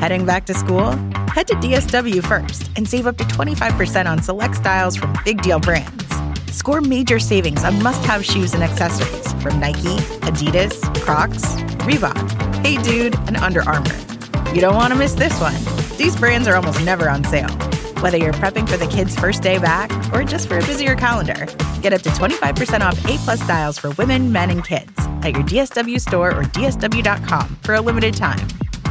Heading back to school? Head to DSW first and save up to 25% on select styles from big deal brands. Score major savings on must-have shoes and accessories from Nike, Adidas, Crocs, Reebok, Hey Dude, and Under Armour. You don't want to miss this one. These brands are almost never on sale. Whether you're prepping for the kids' first day back or just for a busier calendar, get up to 25% off A+ styles for women, men, and kids at your DSW store or DSW.com for a limited time.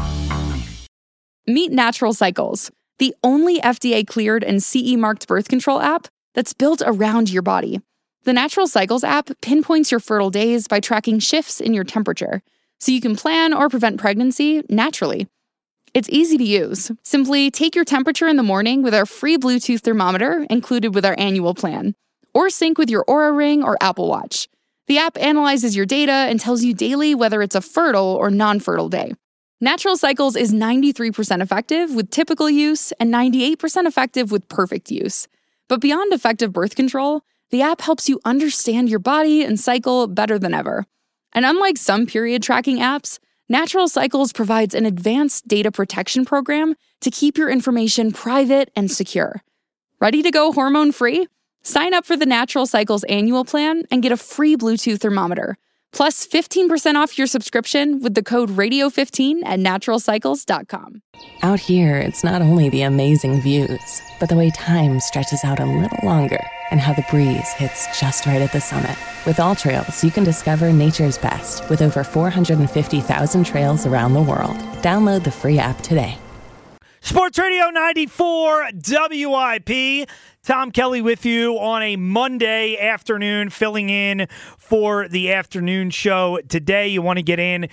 Meet Natural Cycles, the only FDA-cleared and CE-marked birth control app that's built around your body. The Natural Cycles app pinpoints your fertile days by tracking shifts in your temperature, so you can plan or prevent pregnancy naturally. It's easy to use. Simply take your temperature in the morning with our free Bluetooth thermometer included with our annual plan, or sync with your Oura Ring or Apple Watch. The app analyzes your data and tells you daily whether it's a fertile or non-fertile day. Natural Cycles is 93% effective with typical use and 98% effective with perfect use. But beyond effective birth control, the app helps you understand your body and cycle better than ever. And unlike some period tracking apps, Natural Cycles provides an advanced data protection program to keep your information private and secure. Ready to go hormone-free? Sign up for the Natural Cycles annual plan and get a free Bluetooth thermometer, plus 15% off your subscription with the code RADIO15 at naturalcycles.com. Out here, it's not only the amazing views, but the way time stretches out a little longer and how the breeze hits just right at the summit. With AllTrails, you can discover nature's best with over 450,000 trails around the world. Download the free app today. Sports Radio 94 WIP. Tom Kelly with you on a Monday afternoon, filling in for the afternoon show. Today, you want to get in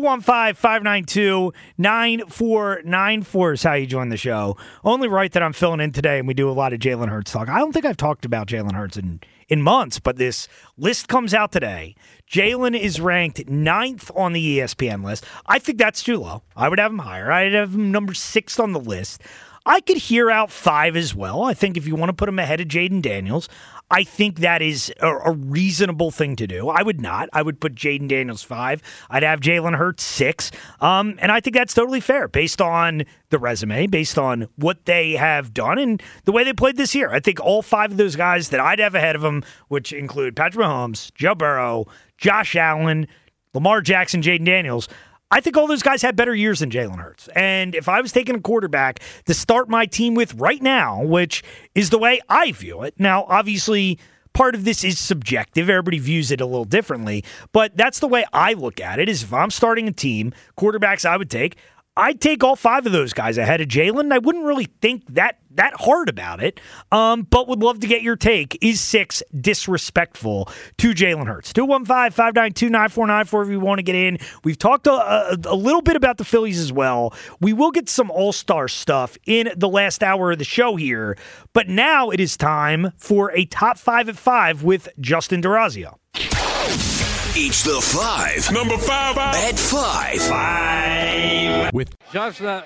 215-592-9494 is how you join the show. Only right that I'm filling in today, and we do a lot of Jalen Hurts talk. I don't think I've talked about Jalen Hurts in months, but this list comes out today. Jalen is ranked 9th on the ESPN list. I think that's too low. I would have him higher. I'd have him number 6 on the list. I could hear out 5 as well. I think if you want to put him ahead of Jaden Daniels, I think that is a reasonable thing to do. I would not. I would put Jaden Daniels 5. I'd have Jalen Hurts 6. And I think that's totally fair based on the resume, based on what they have done and the way they played this year. I think all 5 of those guys that I'd have ahead of them, which include Patrick Mahomes, Joe Burrow, Josh Allen, Lamar Jackson, Jaden Daniels, I think all those guys had better years than Jalen Hurts. And if I was taking a quarterback to start my team with right now, which is the way I view it, now, obviously, part of this is subjective. Everybody views it a little differently. But that's the way I look at it, is if I'm starting a team, quarterbacks I would take, I'd take all 5 of those guys ahead of Jalen. I wouldn't really think that hard about it, but would love to get your take. Is 6 disrespectful to Jalen Hurts? 215-592-9494 if you want to get in. We've talked a little bit about the Phillies as well. We will get some all-star stuff in the last hour of the show here, but now it is time for a top 5 at 5 with Justin D'Orazio. Each the 5. Number 5 at 5. 5 with Justin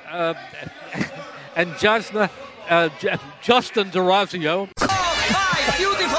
D'Orazio. 5, beautiful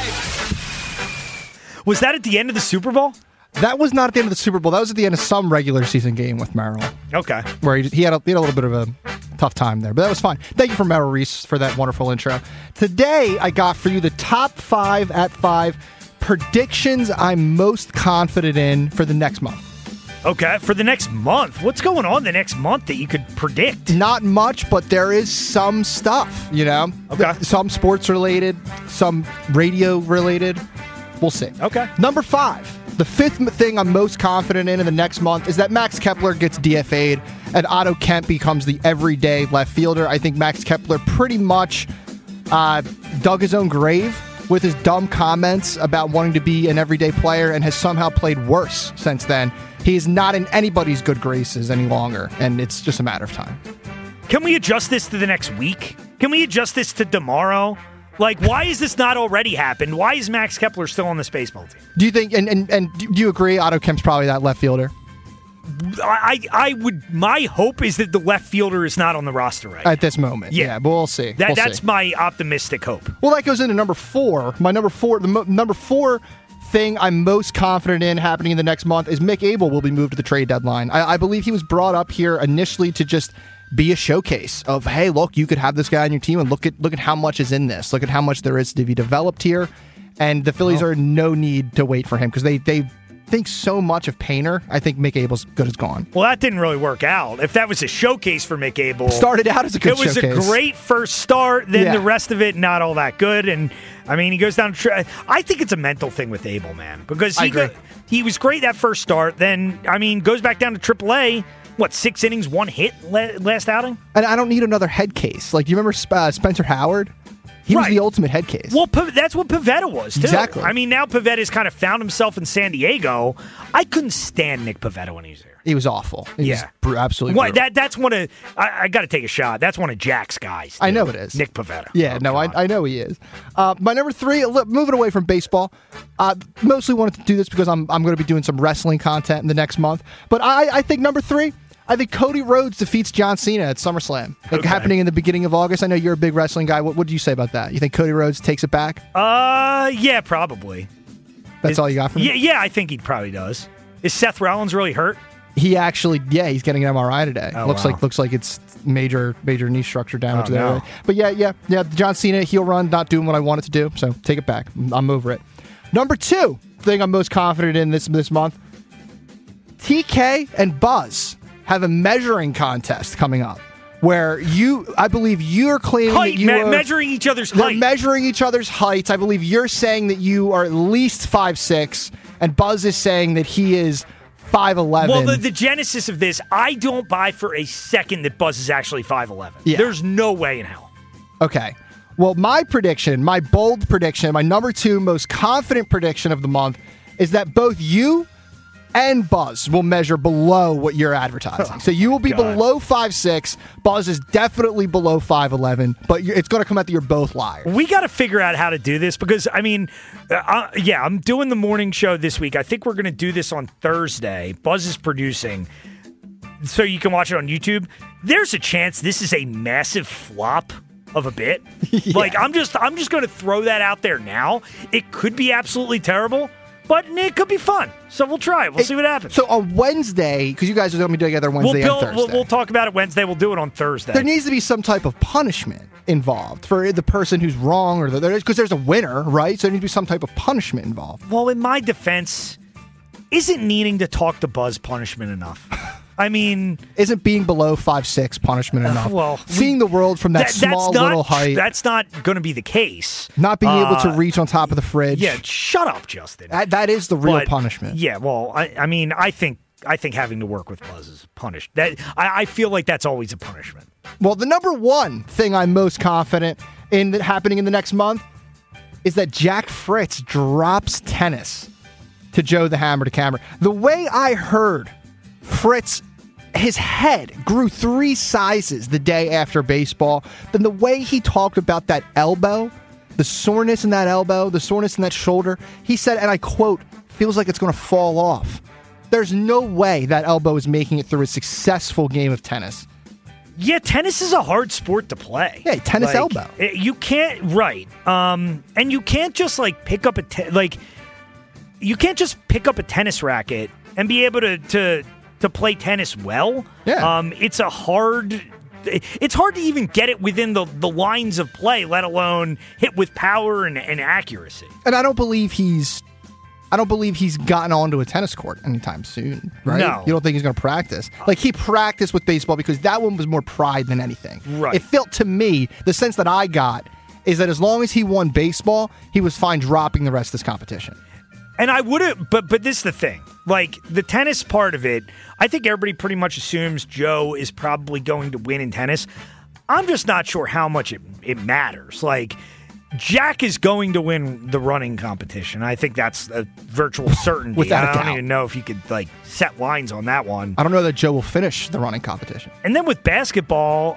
5. Was that at the end of the Super Bowl? That was not at the end of the Super Bowl. That was at the end of some regular season game with Merrill. Okay. Where he had a little bit of a tough time there, but that was fine. Thank you for Merrill Reese for that wonderful intro. Today, I got for you the top 5 at 5 predictions I'm most confident in for the next month. Okay, for the next month. What's going on the next month that you could predict? Not much, but there is some stuff, you know? Okay. Some sports related, some radio related. We'll see. Okay. Number 5. The 5th thing I'm most confident in the next month is that Max Kepler gets DFA'd and Otto Kemp becomes the everyday left fielder. I think Max Kepler pretty much dug his own grave with his dumb comments about wanting to be an everyday player and has somehow played worse since then. He is not in anybody's good graces any longer, and it's just a matter of time. Can we adjust this to the next week? Can we adjust this to tomorrow? Like, why has this not already happened? Why is Max Kepler still on this baseball team? Do you think, and do you agree Otto Kemp's probably that left fielder? I would. My hope is that the left fielder is not on the roster right at this moment. Yeah, but we'll see. That's my optimistic hope. Well, that goes into number 4. My number 4, the number 4 thing I'm most confident in happening in the next month is Mick Abel will be moved to the trade deadline. I believe he was brought up here initially to just be a showcase of, hey, look, you could have this guy on your team, and look at how much is in this. Look at how much there is to be developed here. And the Phillies are in no need to wait for him because they think so much of Painter. I think Mick Abel's good as gone. Well, that didn't really work out. If that was a showcase for Mick Abel, started out as a good showcase. It was a great first start. Then the rest of it not all that good. And I mean, he goes down. I think it's a mental thing with Abel, man, because he was great that first start. Then I mean, goes back down to AAA. What, 6 innings, 1 hit last outing? And I don't need another head case. Like, you remember Spencer Howard? He was the ultimate head case. Well, that's what Pivetta was, too. Exactly. I mean, now Pivetta's kind of found himself in San Diego. I couldn't stand Nick Pivetta when he was there. He was awful. He was absolutely brutal. That's one of... I got to take a shot. That's one of Jack's guys, too. I know it is. Nick Pivetta. Yeah, I know he is. My number 3, moving away from baseball, mostly wanted to do this because I'm going to be doing some wrestling content in the next month. But I think number 3... I think Cody Rhodes defeats John Cena at SummerSlam, happening in the beginning of August. I know you're a big wrestling guy. What do you say about that? You think Cody Rhodes takes it back? Yeah, probably. That's all you got for me? Yeah, I think he probably does. Is Seth Rollins really hurt? He actually, he's getting an MRI today. Oh, looks like it's major knee structure damage there. No. Right? But yeah. John Cena heel run, not doing what I wanted to do. So take it back. I'm over it. Number 2 thing I'm most confident in this month: TK and Buzz have a measuring contest coming up where I believe you're claiming that you are measuring each other's height. They're measuring each other's heights. I believe you're saying that you are at least 5'6", and Buzz is saying that he is 5'11". Well, the genesis of this, I don't buy for a second that Buzz is actually 5'11". Yeah. There's no way in hell. Okay. Well, my bold prediction, my number 2 most confident prediction of the month is that both you and Buzz will measure below what you're advertising. So you will be below 5'6". Buzz is definitely below 5'11", but it's going to come out that you're both liars. We got to figure out how to do this because, I mean, I'm doing the morning show this week. I think we're going to do this on Thursday. Buzz is producing, so you can watch it on YouTube. There's a chance this is a massive flop of a bit. Yeah. Like, I'm just going to throw that out there now. It could be absolutely terrible. But it could be fun, so we'll try it. We'll see what happens. So on Wednesday, because you guys are going to be together Wednesday and Thursday. We'll talk about it Wednesday. We'll do it on Thursday. There needs to be some type of punishment involved for the person who's wrong, or because there's a winner, right? So there needs to be some type of punishment involved. Well, in my defense, isn't needing to talk to Buzz punishment enough? I mean, isn't being below 5'6" punishment enough? Seeing the world from that small little height. That's not going to be the case. Not being able to reach on top of the fridge. Yeah, shut up, Justin. That is the real punishment. Yeah, well, I mean, I think having to work with Buzz is punished. I feel like that's always a punishment. Well, the number 1 thing I'm most confident in happening in the next month is that Jack Fritz drops tennis to Joe the Hammer DeCamara. The way I heard Fritz, his head grew 3 sizes the day after baseball. Then the way he talked about that elbow, the soreness in that elbow, the soreness in that shoulder, he said, and I quote, feels like it's going to fall off. There's no way that elbow is making it through a successful game of tennis. Yeah, tennis is a hard sport to play. Yeah, tennis elbow. You can't, right. And you can't just pick up you can't just pick up a tennis racket and be able to play tennis well. Yeah. It's hard to even get it within the lines of play, let alone hit with power and accuracy. And I don't believe he's gotten onto a tennis court anytime soon, right? No. You don't think he's going to practice? Like, he practiced with baseball because that one was more pride than anything. Right. It felt to me, the sense that I got is that as long as he won baseball, he was fine dropping the rest of this competition. And I would have, but this is the thing. Like, the tennis part of it, I think everybody pretty much assumes Joe is probably going to win in tennis. I'm just not sure how much it matters. Like, Jack is going to win the running competition. I think that's a virtual certainty. Without a doubt. I don't even know if you could, set lines on that one. I don't know that Joe will finish the running competition. And then with basketball,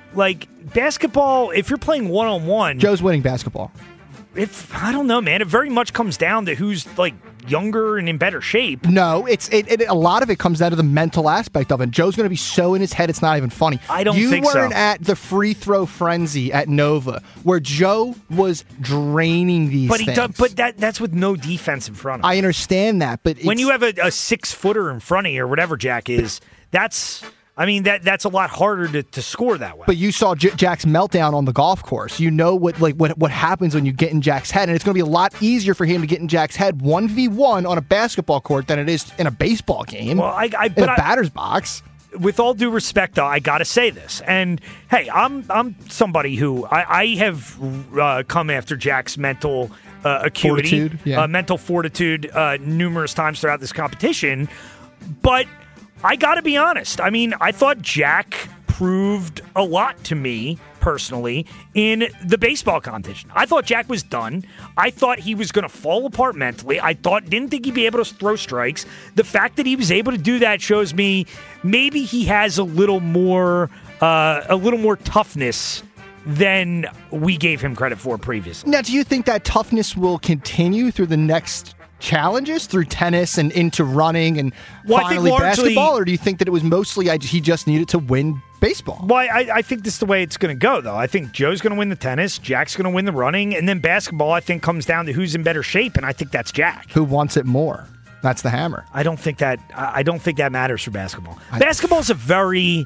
if you're playing one-on-one... Joe's winning basketball. I don't know, man. It very much comes down to who's younger and in better shape. No, a lot of it comes down to the mental aspect of it. Joe's going to be so in his head, it's not even funny. I don't think so. You weren't at the free throw frenzy at Nova where Joe was draining these things. But that's with no defense in front of him. I understand that, but when you have a 6-footer in front of you or whatever Jack is, that's a lot harder to score that way. But you saw Jack's meltdown on the golf course. You know what happens when you get in Jack's head, and it's going to be a lot easier for him to get in Jack's head 1v1 on a basketball court than it is in a baseball game. Well, in a batter's box. With all due respect, though, I got to say this. And, hey, I'm somebody who I have come after Jack's mental acuity, mental fortitude numerous times throughout this competition. But I got to be honest. I mean, I thought Jack proved a lot to me personally in the baseball competition. I thought Jack was done. I thought he was going to fall apart mentally. Didn't think he'd be able to throw strikes. The fact that he was able to do that shows me maybe he has a little more toughness than we gave him credit for previously. Now, do you think that toughness will continue through the next challenges, through tennis and into running and finally basketball, or do you think that it was mostly he just needed to win baseball? Well, I think this is the way it's going to go, though. I think Joe's going to win the tennis, Jack's going to win the running, and then basketball, I think, comes down to who's in better shape, and I think that's Jack. Who wants it more? That's the hammer. I don't think that matters for basketball. Basketball's a very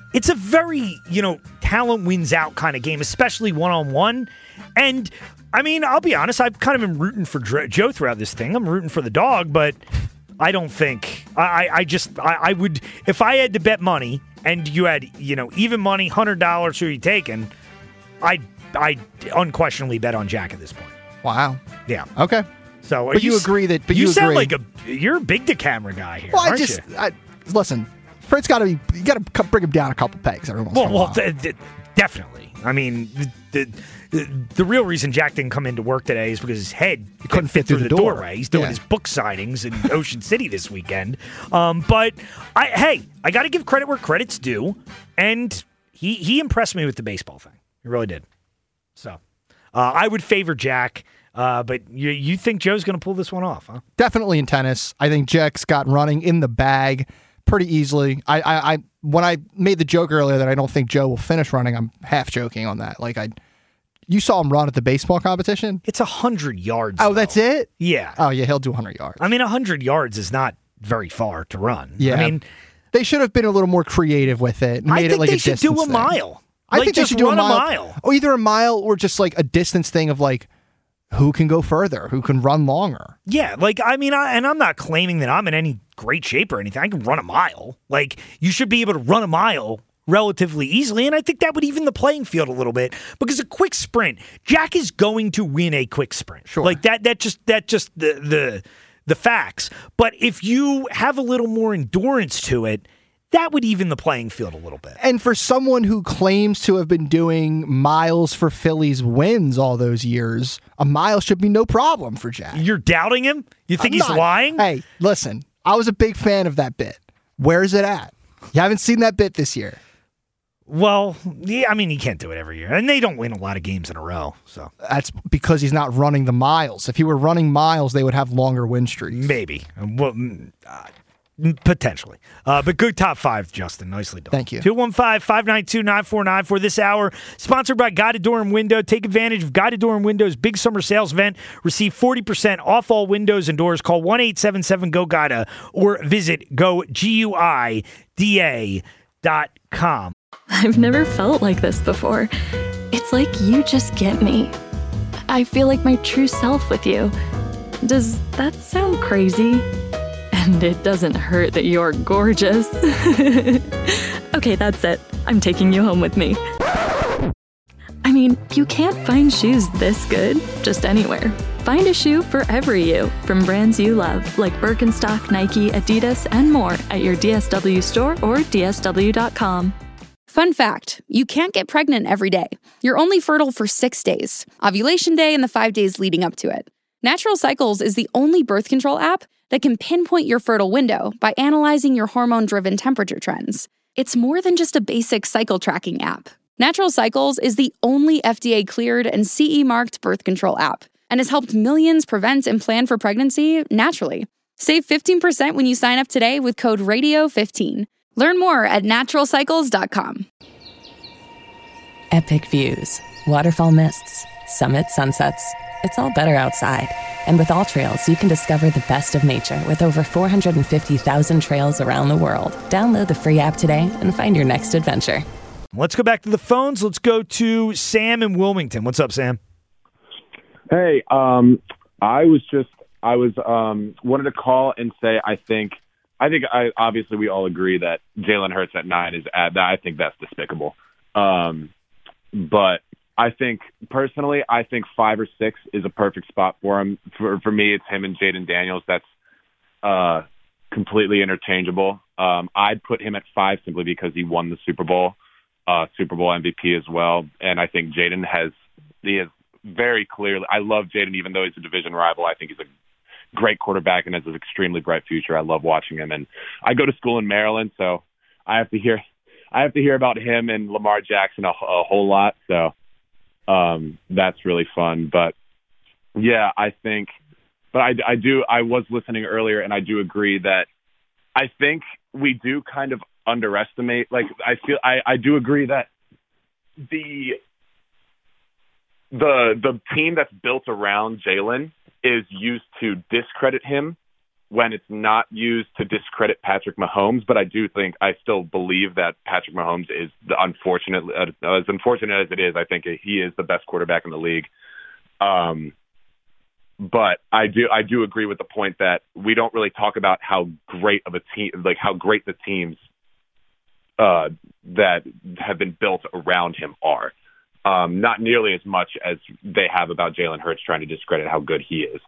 talent wins out kind of game, especially one-on-one. And I mean, I'll be honest, I've kind of been rooting for Joe throughout this thing. I'm rooting for the dog, but I don't think I would, if I had to bet money and you had, even money, $100, who are you taking? I'd unquestionably bet on Jack at this point. Wow. Yeah. Okay. So, but you agree that, but you sound agree. like you're a big camera guy here. Well, aren't you? Listen, Fred's got to you got to bring him down a couple pegs every once in a while. Definitely. I mean, the real reason Jack didn't come into work today is because his head couldn't fit through the doorway. He's doing his book signings in Ocean City this weekend. But I got to give credit where credit's due, and he impressed me with the baseball thing. He really did. So I would favor Jack. But you think Joe's going to pull this one off, huh? Definitely in tennis. I think Jack's got running in the bag pretty easily. I when I made the joke earlier that I don't think Joe will finish running, I'm half joking on that. You saw him run at the baseball competition? It's 100 yards. Oh, that's it? Yeah. Oh, yeah, he'll do 100 yards. I mean, 100 yards is not very far to run. Yeah. I mean, they should have been a little more creative with it. I think they should do a mile. I think they should do a mile. Or either a mile or just a distance thing of who can go further? Who can run longer? Yeah, and I'm not claiming that I'm in any great shape or anything. I can run a mile. You should be able to run a mile relatively easily, and I think that would even the playing field a little bit, because a quick sprint, Jack is going to win a quick sprint. Sure. That's just the facts. But if you have a little more endurance to it, that would even the playing field a little bit. And for someone who claims to have been doing miles for Phillies wins all those years, a mile should be no problem for Jack. You're doubting him? You think he's lying? Hey, listen, I was a big fan of that bit. Where's it at? You haven't seen that bit this year. Well, yeah, I mean, he can't do it every year. And they don't win a lot of games in a row. So that's because he's not running the miles. If he were running miles, they would have longer win streaks. Maybe. Well, potentially. But good top five, Justin. Nicely done. Thank you. 215-592-9494 this hour. Sponsored by Guided Door and Window. Take advantage of Guided Door and Window's big summer sales event. Receive 40% off all windows and doors. Call 1-877-GO-GUIDA or visit GoGuida.com. I've never felt like this before. It's like you just get me. I feel like my true self with you. Does that sound crazy? And it doesn't hurt that you're gorgeous. Okay, that's it. I'm taking you home with me. I mean, you can't find shoes this good just anywhere. Find a shoe for every you from brands you love, like Birkenstock, Nike, Adidas, and more at your DSW store or DSW.com. Fun fact, you can't get pregnant every day. You're only fertile for 6 days, ovulation day and the 5 days leading up to it. Natural Cycles is the only birth control app that can pinpoint your fertile window by analyzing your hormone-driven temperature trends. It's more than just a basic cycle tracking app. Natural Cycles is the only FDA-cleared and CE-marked birth control app, and has helped millions prevent and plan for pregnancy naturally. Save 15% when you sign up today with code RADIO15. Learn more at naturalcycles.com. Epic views, waterfall mists, summit sunsets. It's all better outside. And with All Trails, you can discover the best of nature with over 450,000 trails around the world. Download the free app today and find your next adventure. Let's go back to the phones. Let's go to Sam in Wilmington. What's up, Sam? Hey, I wanted to call and say I think obviously we all agree that Jalen Hurts at 9 is I think that's despicable. But I think personally, 5 or 6 is a perfect spot for him. For me, it's him and Jaden Daniels. That's completely interchangeable. I'd put him at 5 simply because he won the Super Bowl MVP as well. And I think Jaden he has very clearly, I love Jaden, even though he's a division rival. I think he's a great quarterback and has an extremely bright future. I love watching him. And I go to school in Maryland, so I have to hear about him and Lamar Jackson a whole lot. So that's really fun. But yeah, I was listening earlier and I do agree that I think we do kind of underestimate, I do agree that the team that's built around Jalen is used to discredit him when it's not used to discredit Patrick Mahomes. But I still believe that Patrick Mahomes is as unfortunate as it is. I think he is the best quarterback in the league. But I do agree with the point that we don't really talk about how great of a team, how great the teams that have been built around him are. Not nearly as much as they have about Jalen Hurts trying to discredit how good he is.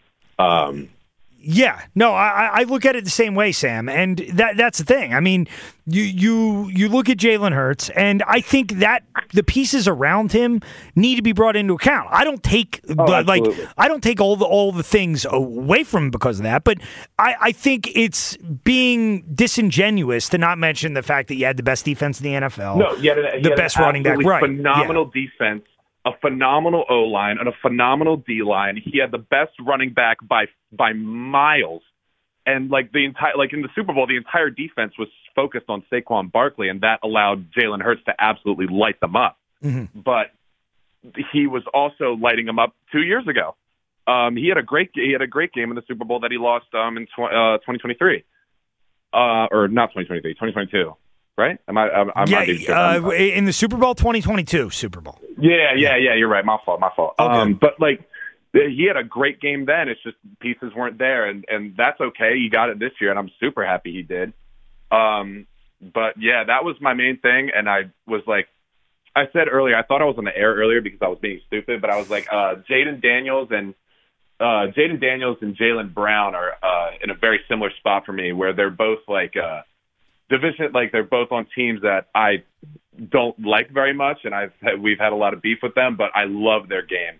Yeah, no, I look at it the same way, Sam, and that's the thing. I mean, you look at Jalen Hurts, and I think that the pieces around him need to be brought into account. I don't take all the things away from him because of that, but I think it's being disingenuous to not mention the fact that you had the best defense in the NFL, the best running back, right? Phenomenal defense. A phenomenal O-line and a phenomenal D-line. He had the best running back by miles. And in the Super Bowl, the entire defense was focused on Saquon Barkley, and that allowed Jalen Hurts to absolutely light them up. Mm-hmm. But he was also lighting them up 2 years ago. He had a great game in the Super Bowl that he lost in 2023. Or not 2023, 2022. Right? In the Super Bowl 2022 Super Bowl. Yeah, you're right. My fault. Okay. But he had a great game then. It's just pieces weren't there, and that's okay. He got it this year, and I'm super happy he did. But yeah, that was my main thing, and I was like, I said earlier, I thought I was on the air earlier because I was being stupid, but I was like, Jaden Daniels and Jaylen Brown are in a very similar spot for me, where they're both division, they're both on teams that I don't like very much, and we've had a lot of beef with them, but I love their game.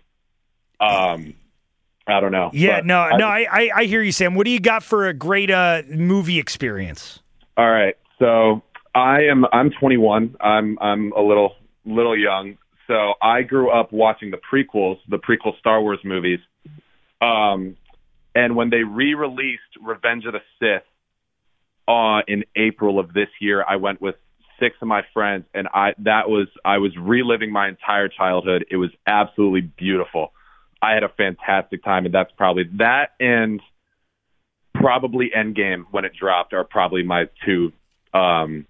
I don't know. Yeah, I hear you, Sam. What do you got for a great movie experience? All right, so I'm 21. I'm a little young, so I grew up watching the prequel Star Wars movies, and when they re-released Revenge of the Sith in April of this year, I went with 6 of my friends, and I was reliving my entire childhood. It was absolutely beautiful. I had a fantastic time, and that's probably Endgame when it dropped are probably my two top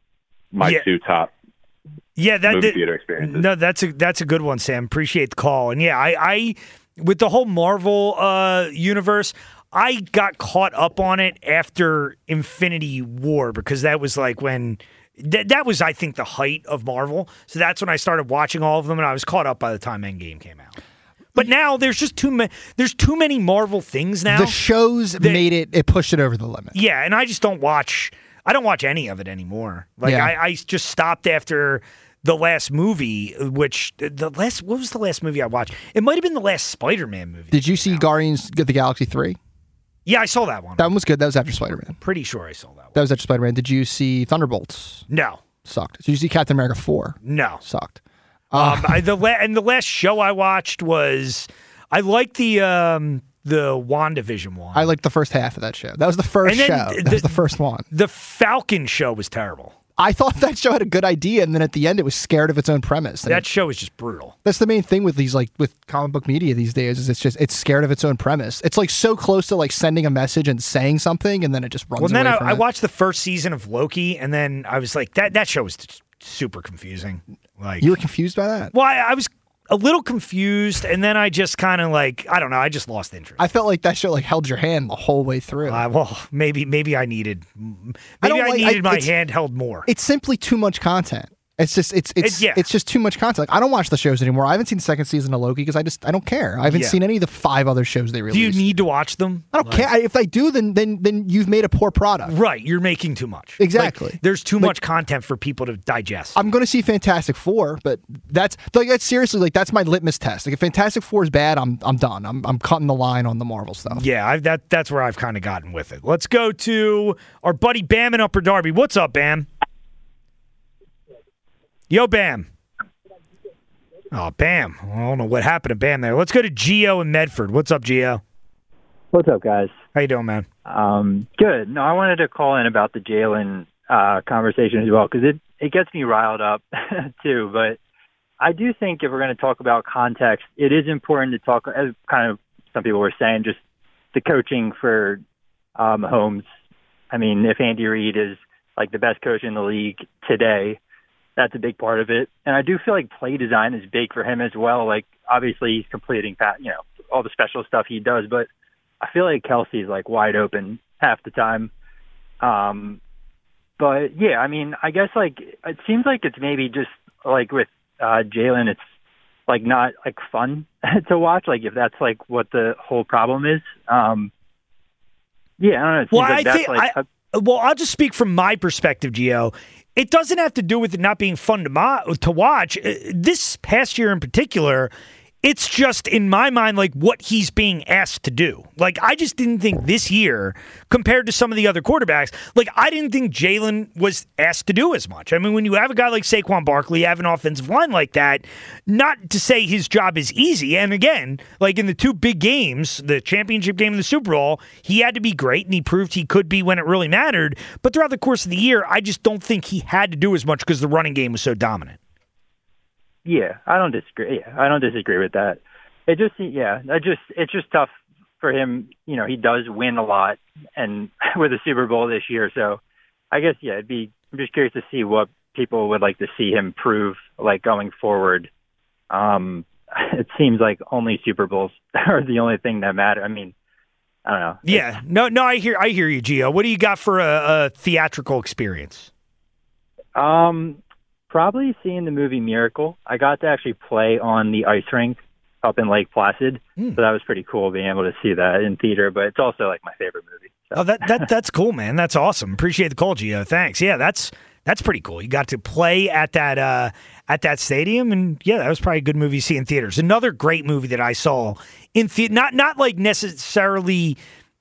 movie theater experiences. No, that's a good one, Sam. Appreciate the call. And yeah, I with the whole Marvel universe, I got caught up on it after Infinity War because that was when that was, I think, the height of Marvel. So that's when I started watching all of them, and I was caught up by the time Endgame came out. But now there's just too many Marvel things now. The shows it pushed it over the limit. Yeah, and I just don't watch any of it anymore. I just stopped after the last movie, what was the last movie I watched? It might have been the last Spider-Man movie. Did you see Guardians of the Galaxy 3? Yeah, I saw that one. That one was good. That was after Spider-Man. Pretty sure I saw that one. That was after Spider-Man. Did you see Thunderbolts? No. Sucked. Did you see Captain America 4? No. Sucked. And the last show I watched was I like the WandaVision one. I liked the first half of that show. That was the first show. That was the first one. The Falcon show was terrible. I thought that show had a good idea, and then at the end, it was scared of its own premise. That show was just brutal. That's the main thing with these, like with comic book media these days, is it's scared of its own premise. It's like so close to like sending a message and saying something, and then it just runs. Well, then away from I it. watched the first season of Loki, and then I was like, that show was super confusing. Like, you were confused by that? Well, I was a little confused, and then I just kind of like, I don't know, I just lost interest. I felt like that show like held your hand the whole way through. Well, maybe I needed my hand held more. It's simply too much content. It's just too much content. Like, I don't watch the shows anymore. I haven't seen the second season of Loki because I don't care. I haven't seen any of the 5 other shows they released. Do you need to watch them? I don't care. If I do, then you've made a poor product. Right, you're making too much. Exactly. Like, there's too much content for people to digest. I'm going to see Fantastic Four, but that's seriously like that's my litmus test. Like if Fantastic Four is bad, I'm done. I'm cutting the line on the Marvel stuff. Yeah, that's where I've kind of gotten with it. Let's go to our buddy Bam in Upper Darby. What's up, Bam? Yo, Bam. Oh, Bam. I don't know what happened to Bam there. Let's go to Gio in Medford. What's up, Gio? What's up, guys? How you doing, man? Good. No, I wanted to call in about the Jalen conversation as well, because it gets me riled up, too. But I do think if we're going to talk about context, it is important to talk, as kind of some people were saying, just the coaching for Mahomes. I mean, if Andy Reid is like the best coach in the league today, that's a big part of it. And I do feel like play design is big for him as well. Like, obviously he's completing, all the special stuff he does, but I feel like Kelsey's like wide open half the time. But yeah, I mean, I guess like it seems like it's maybe just like with Jalen, it's like not like fun to watch. Like if that's like what the whole problem is. Yeah, I don't know. I'll just speak from my perspective, Gio. It doesn't have to do with it not being fun to watch. This past year in particular, it's just, in my mind, like what he's being asked to do. Like, I just didn't think this year, compared to some of the other quarterbacks, like, I didn't think Jalen was asked to do as much. I mean, when you have a guy like Saquon Barkley, you have an offensive line like that, not to say his job is easy. And again, like in the 2 big games, the championship game and the Super Bowl, he had to be great, and he proved he could be when it really mattered. But throughout the course of the year, I just don't think he had to do as much because the running game was so dominant. Yeah, I don't disagree. Yeah, I don't disagree with that. It's just tough for him. You know, he does win a lot, and with the Super Bowl this year. So, I guess I'm just curious to see what people would like to see him prove, like going forward. It seems like only Super Bowls are the only thing that matter. I mean, I don't know. Yeah, no, I hear you, Gio. What do you got for a theatrical experience? Probably seeing the movie Miracle. I got to actually play on the ice rink up in Lake Placid, so that was pretty cool being able to see that in theater. But it's also like my favorite movie. So. Oh, that's cool, man. That's awesome. Appreciate the call, Gio. Thanks. Yeah, that's pretty cool. You got to play at that stadium, and yeah, that was probably a good movie to see in theaters. Another great movie that I saw in theater, not like necessarily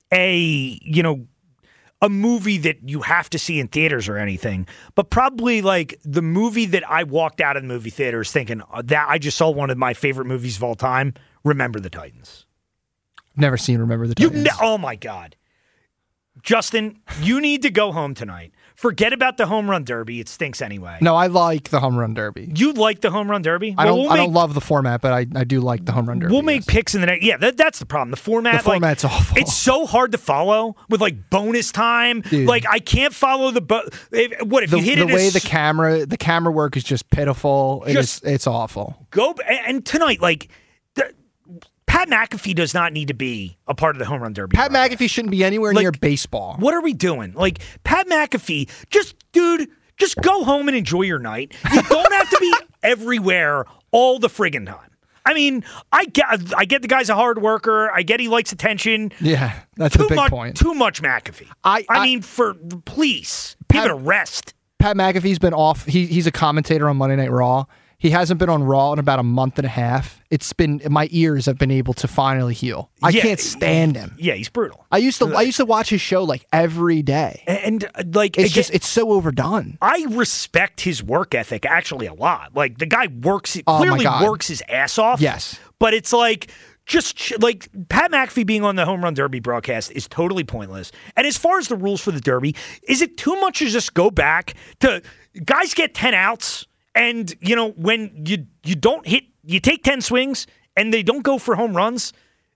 a movie that you have to see in theaters or anything, but probably like the movie that I walked out of the movie theaters thinking that I just saw one of my favorite movies of all time, Remember the Titans. Never seen Remember the Titans. Oh my God. Justin, you need to go home tonight. Forget about the home run derby. It stinks anyway. No, I like the home run derby. You like the home run derby? I don't love the format, but I do like the home run derby. We'll make picks in the next. Yeah, that's the problem. The format's awful. It's so hard to follow with like bonus time. Dude. Like I can't follow the way the camera work is just pitiful. It's awful. And tonight, like. Pat McAfee does not need to be a part of the home run derby. Pat McAfee shouldn't be anywhere near baseball. What are we doing? Like, Pat McAfee, just go home and enjoy your night. You don't have to be everywhere all the friggin' time. I mean, I get the guy's a hard worker. I get he likes attention. Yeah, that's a big point. Too much McAfee. I mean, please, give it a rest. Pat McAfee's been off. He's a commentator on Monday Night Raw. He hasn't been on Raw in about a month and a half. My ears have been able to finally heal. I can't stand him. Yeah, he's brutal. I used to watch his show like every day. And like it's so overdone. I respect his work ethic actually a lot. Like the guy clearly works his ass off. Yes. But it's like just like Pat McAfee being on the Home Run Derby broadcast is totally pointless. And as far as the rules for the Derby, is it too much to just go back to guys get 10 outs and, when you don't hit, you take 10 swings and they don't go for home runs,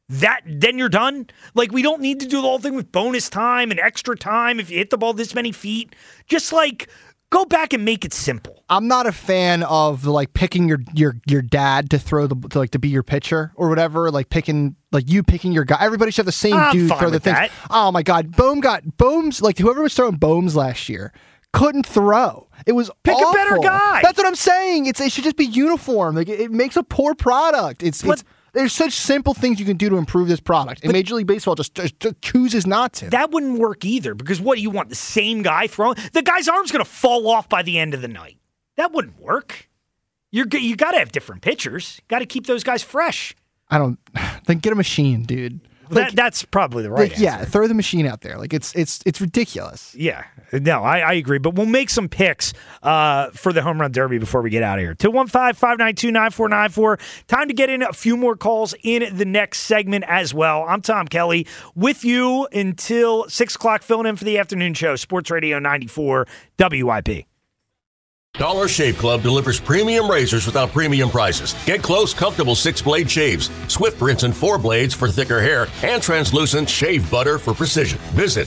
then you're done? Like, we don't need to do the whole thing with bonus time and extra time if you hit the ball this many feet. Just like, go back and make it simple. I'm not a fan of picking your dad to throw to be your pitcher or whatever. Picking your guy. Everybody should have the same dude throw the thing. Oh my God, Bohm's whoever was throwing Bohm's last year couldn't throw. It was pick awful. A better guy. That's what I'm saying. It should just be uniform. It makes a poor product. There's such simple things you can do to improve this product. And Major League Baseball just chooses not to. That wouldn't work either, because what do you want? The same guy throwing? The guy's arm's going to fall off by the end of the night. That wouldn't work. You got to have different pitchers. Got to keep those guys fresh. Then get a machine, dude. That's probably the right answer. Yeah, throw the machine out there. It's ridiculous. Yeah. No, I agree. But we'll make some picks for the Home Run Derby before we get out of here. 215-592-9494. Time to get in a few more calls in the next segment as well. I'm Tom Kelly with you until 6 o'clock, filling in for the afternoon show, Sports Radio 94 WIP. Dollar Shave Club delivers premium razors without premium prices. Get close, comfortable 6-blade shaves, swift rinse and 4 blades for thicker hair, and translucent shave butter for precision. Visit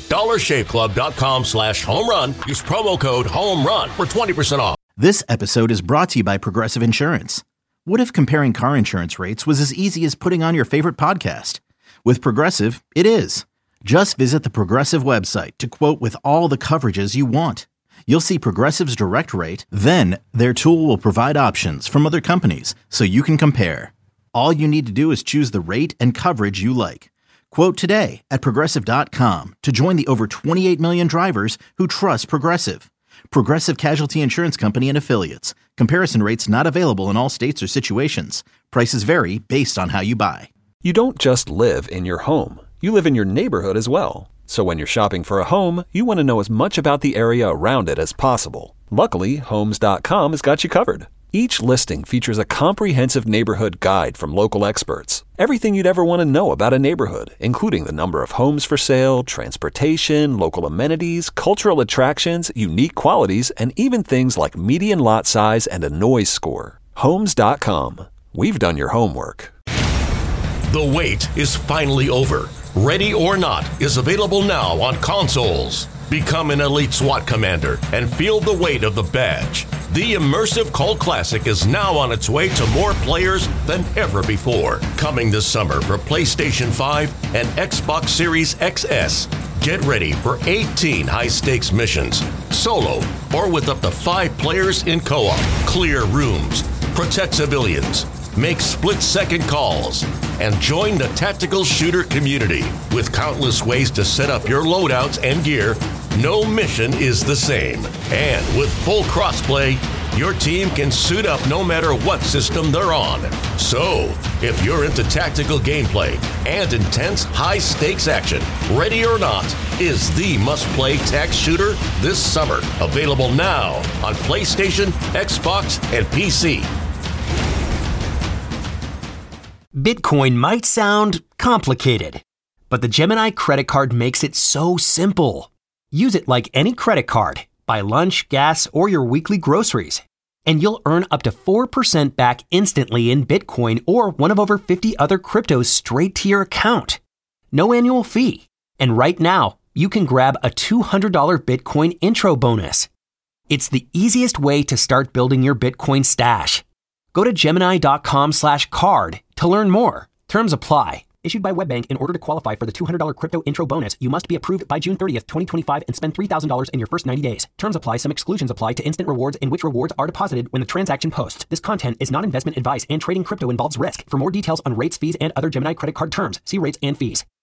dollarshaveclub.com/home run. Use promo code HOMERUN for 20% off. This episode is brought to you by Progressive Insurance. What if comparing car insurance rates was as easy as putting on your favorite podcast? With Progressive, it is. Just visit the Progressive website to quote with all the coverages you want. You'll see Progressive's direct rate, then their tool will provide options from other companies so you can compare. All you need to do is choose the rate and coverage you like. Quote today at Progressive.com to join the over 28 million drivers who trust Progressive. Progressive Casualty Insurance Company and Affiliates. Comparison rates not available in all states or situations. Prices vary based on how you buy. You don't just live in your home. You live in your neighborhood as well. So when you're shopping for a home, you want to know as much about the area around it as possible. Luckily, Homes.com has got you covered. Each listing features a comprehensive neighborhood guide from local experts. Everything you'd ever want to know about a neighborhood, including the number of homes for sale, transportation, local amenities, cultural attractions, unique qualities, and even things like median lot size and a noise score. Homes.com. We've done your homework. The wait is finally over. Ready or Not is available now on consoles. Become an elite SWAT commander and feel the weight of the badge. The immersive cult classic is now on its way to more players than ever before. Coming this summer for PlayStation 5 and Xbox Series XS. Get ready for 18 high-stakes missions, solo or with up to 5 players in co-op. Clear rooms, protect civilians, make split-second calls, and join the tactical shooter community. With countless ways to set up your loadouts and gear, no mission is the same. And with full crossplay, your team can suit up no matter what system they're on. So, if you're into tactical gameplay and intense high-stakes action, Ready or Not is the must-play tac shooter this summer. Available now on PlayStation, Xbox, and PC. Bitcoin might sound complicated, but the Gemini credit card makes it so simple. Use it like any credit card. Buy lunch, gas, or your weekly groceries, and you'll earn up to 4% back instantly in Bitcoin or one of over 50 other cryptos straight to your account. No annual fee. And right now, you can grab a $200 Bitcoin intro bonus. It's the easiest way to start building your Bitcoin stash. Go to Gemini.com/card to learn more. Terms apply. Issued by WebBank. In order to qualify for the $200 crypto intro bonus, you must be approved by June 30th, 2025 and spend $3,000 in your first 90 days. Terms apply. Some exclusions apply to instant rewards in which rewards are deposited when the transaction posts. This content is not investment advice and trading crypto involves risk. For more details on rates, fees, and other Gemini credit card terms, see rates and fees.